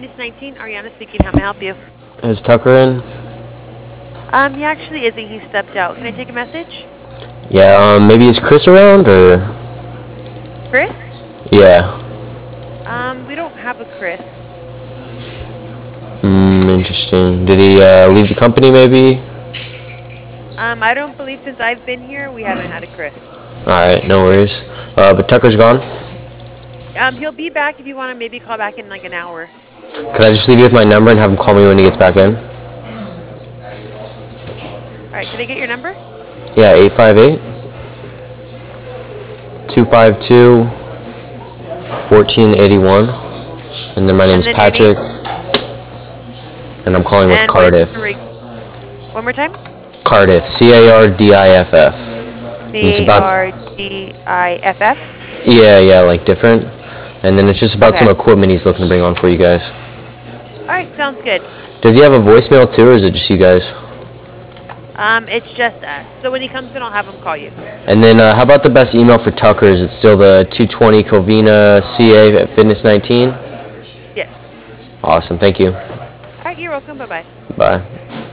Fitness 19, Ariana speaking. How may I help you? Is Tucker in? He actually isn't. He stepped out. Can I take a message? Yeah, maybe is Chris around, or? Chris? Yeah. We don't have a Chris. Interesting. Did he leave the company, maybe? I don't believe since I've been here, we haven't had a Chris. Alright, no worries. But Tucker's gone? He'll be back if you want to maybe call back in like an hour. Could I just leave you with my number and have him call me when he gets back in? All right, can I get your number? Yeah, 858 252 1481. And then my And name's then your name? Patrick, and I'm calling with And what is this Cardiff. one more time? Cardiff, Cardiff. And it's about, Cardiff? yeah, like different. And then it's just about Okay. some equipment he's looking to bring on for you guys. All right, sounds good. Does he have a voicemail too, or is it just you guys? It's just us. So when he comes in, I'll have him call you. And then how about the best email for Tucker? Is it still the 220 Covina CA at Fitness 19? Yes. Awesome, thank you. All right, you're welcome. Bye-bye. Bye.